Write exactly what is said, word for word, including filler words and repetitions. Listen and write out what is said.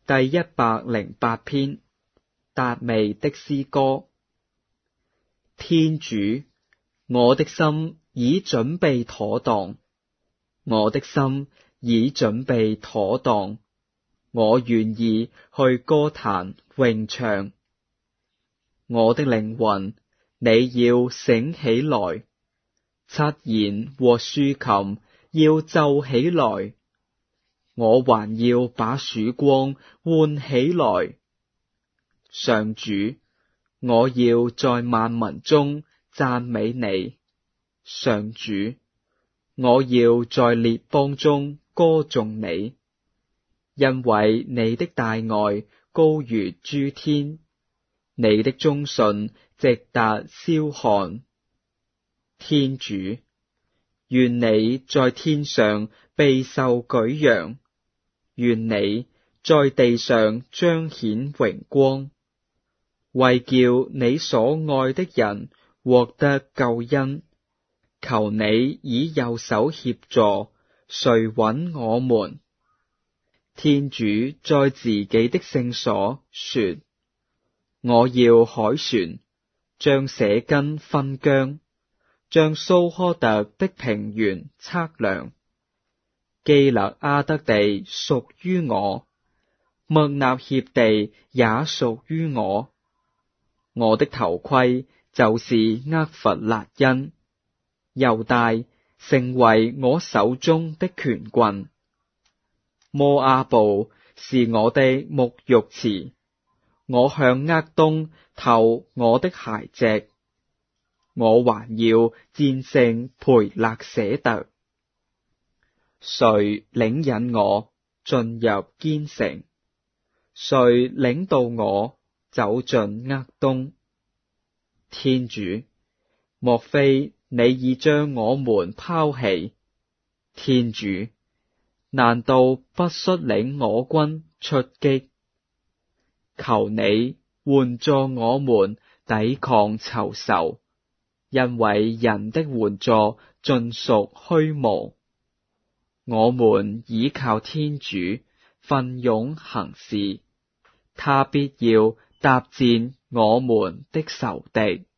第一百零八篇，達味的詩歌。天主，我的心已準備妥當，我的心已準備妥當，我願意去歌壇詠唱。我的靈魂，你要醒起來，七弦和豎琴要奏起來，我還要把曙光喚起來。上主，我要在萬民中讚美你。上主，我要在列邦中歌頌你，因為你的大愛高如諸天，你的忠信直達霄漢。天主，願你在天上備受舉揚，願你在地上彰顯榮光，為叫你所愛的人獲得救恩。求你以右手協助，垂允我們。天主在自己的聖所說：我要凱旋，將舍根分疆，將蘇苛特的平原測量。基勒阿得地屬於我，默納協地也屬於我。我的頭盔就是厄弗辣因，猶大成為我手中的權棍。摩阿布是我的沐浴池，我向厄東投我的鞋隻，我還要戰勝培勒舍特。誰領引我進入堅城？誰領導我走進厄東？天主，莫非你已將我們拋棄？天主，難道不率領我軍出擊？求你援助我們抵抗仇仇，因為人的援助盡屬虛無。我們倚靠天主，奮勇行事，他必要搭戰我們的仇敵。